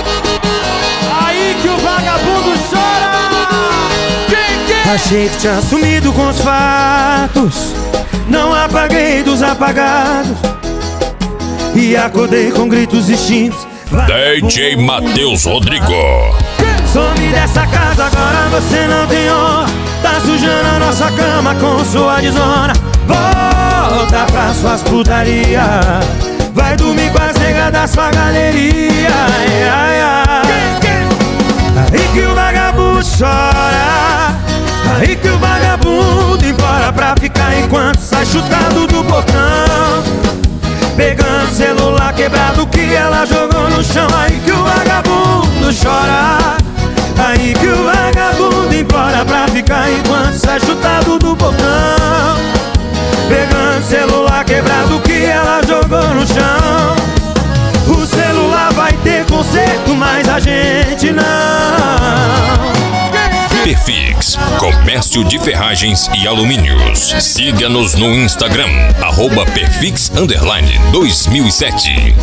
Aí que o vagabundo chora. Achei que tinha sumido com os fatos, não apaguei dos apagados e acordei com gritos distintos. DJ Matheus Rodrigo. Some dessa casa, agora você não tem honra. Tá sujando a nossa cama com sua desonra. Volta pra suas putaria, vai dormir com as negas da sua galeria. Ai, ai, ai. Aí que o vagabundo chora, aí que o vagabundo implora pra ficar enquanto sai chutado do portão, pegando celular quebrado que ela jogou no chão. Aí que o vagabundo chora, aí que o vagabundo implora pra ficar enquanto sai chutado do portão, pegando celular quebrado que ela jogou no chão. O celular vai ter conserto, mas a gente não. Perfix, comércio de ferragens e alumínios. Siga-nos no Instagram, @perfix_2007.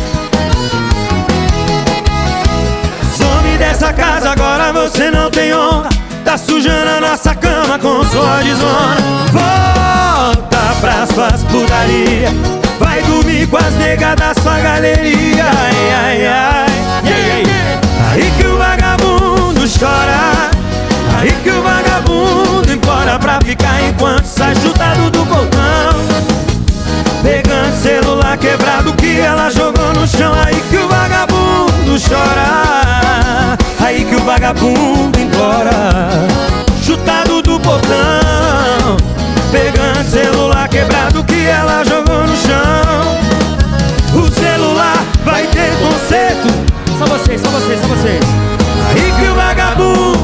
Some dessa casa, agora você não tem honra. Tá sujando a nossa cama com sua desonra. Volta pra suas putaria, vai dormir com as negas da sua galeria. Ai, ai, ai. Aí que o vagabundo chora, aí que o vagabundo implora pra ficar enquanto sai chutado do portão, pegando celular quebrado que ela jogou no chão. Aí que o vagabundo chora, aí que o vagabundo implora, chutado do portão, pegando celular quebrado que ela jogou no chão. O celular vai ter conserto. Só vocês, só vocês, só vocês. Aí que o vagabundo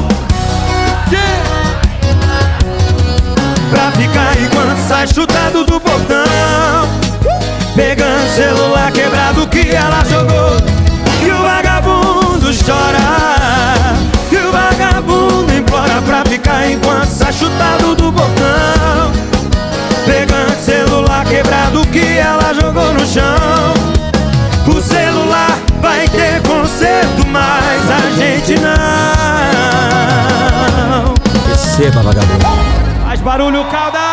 pra ficar enquanto sai chutado do portão, pegando celular quebrado que ela jogou. Que o vagabundo chora, que o vagabundo implora pra ficar enquanto sai chutado do portão, pegando celular quebrado que ela jogou no chão. O celular vai ter conserto, mas a gente não. Receba, vagabundo. Faz barulho, calda.